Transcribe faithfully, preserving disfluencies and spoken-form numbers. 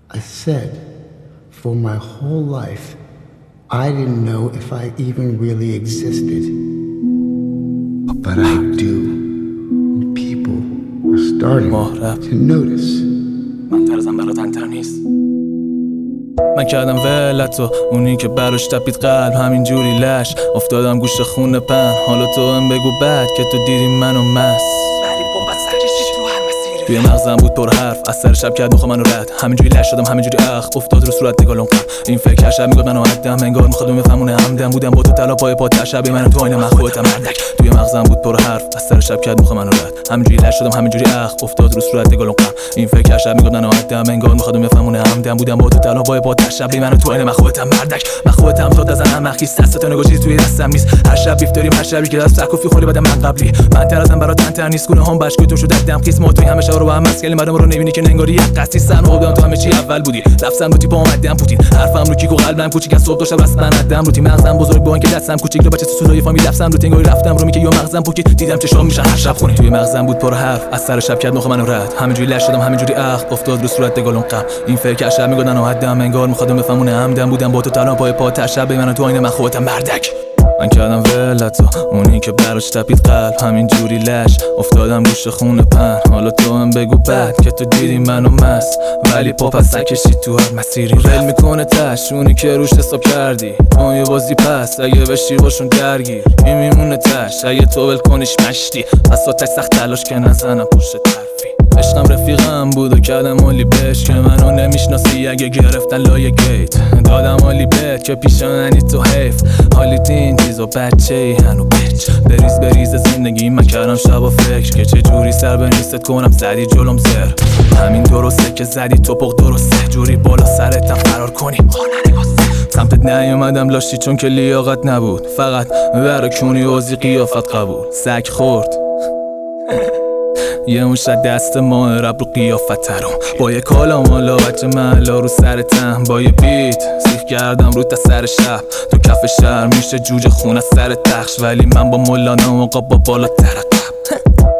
I said, for my whole life, I didn't know if I even really existed. But I do. People are starting to notice. من ترزم برات انتر نیست. من کردم ولت و اونی که براش تپید قلب همینجوری لش افتادم گوش خونه پن. حالا تو هم بگو بعد که تو دیدی منو مس توی مغزم بود پر حرف از سر شب کرد مخ منو رد همینجوری لش شدم همینجوری اخ افتاد رو صورت دگالون قم این فکر شب میگفت منو عدم انگار میخواد بفهمونه همدم بودم با تو طلا پای پات شب منو تو آینه من خودم مردک توی مغزم بود پر حرف از سر شب کرد مخ منو رد همینجوری لش شدم همینجوری اخ افتاد رو صورت دگالون قم این فکر شب میگفت منو عدم انگار میخواد بفهمونه همدم بودم با تو طلا پای پات شب منو تو آینه من خودم مردک من خودم تو دزنم مخیس دستت نگاه چیزی توی دستم نیست هر شب بیف داریم هر شبی که دست سکوفی خوری بعد من قبلی من ترازم برات تنتر نیست گونه هم بشکو تو شده دم قسم توی همه شب رو با هم مسکلی مردم رو نمیبینی که ننگاری یک قصی سر بودم تو همه چی اول بودی لفظم رو تیپ اومدم پوتین حرفم رو کیک و قلبم کوچیک از صبح تا شب راست من ندم رو تیم مغزم بزرگ با اینکه دستم کوچیک رو بچه سولای فامیل لفظم رو تنگاری رفتم رو میگه یا مغزم پوکید دیدم چه شام میشن هر شب خونه توی مغزم بود پر حرف از سر شب کرد مخ منو رد همینجوری لش شدم همینجوری اخ افتاد رو صورت دگالون قم این فکر شب میگفتن عدم انگار میخوادم بفهمونه همدم بودم با تو طلا پای پات شب منو تو آینه من خودم مردک من کردم ولت و اونی که براش تپید قلب همینجوری لش افتادم گوش خونه پن حالا تو هم بگو بعد که تو دیدی منو مس ولی پا پس نکشید تو هر مسیری ول میکنه تش اونی که روش حساب کردی اون یه بازی پس اگه بشی باشون درگیر این میمونه تش اگه تو ول کنیش مشتی پس آتش سخت تلاش که نزنم پشت طرفی عشقم رفیقم بود و کردم اولی بهش که منو نمیشناسی اگه گرفتن لای گیت دادم اولی بهت که پیشاننی تو حیف حالی این چیزا بچه ای هنو بچ بریز بریز زندگی من کردم شب و فکر که چه جوری سر به نیست کنم زدی جلوم زر همین درسته که زدی توپق درسته جوری بالا سرتم فرار کنی سمتت نیومدم لاشی چون که لیاقت نبود فقط برکونی وزی قیافت قبول سگ خورد یه اون شد دست ماه رب رو قیافت رو با یه کالا مالا بچه محلا رو سر تم با یه بیت سیخ کردم رو تا سر شب تو کف شهر میشه جوجه خون از سر تخش ولی من با مولانا موقع با بالا ترقب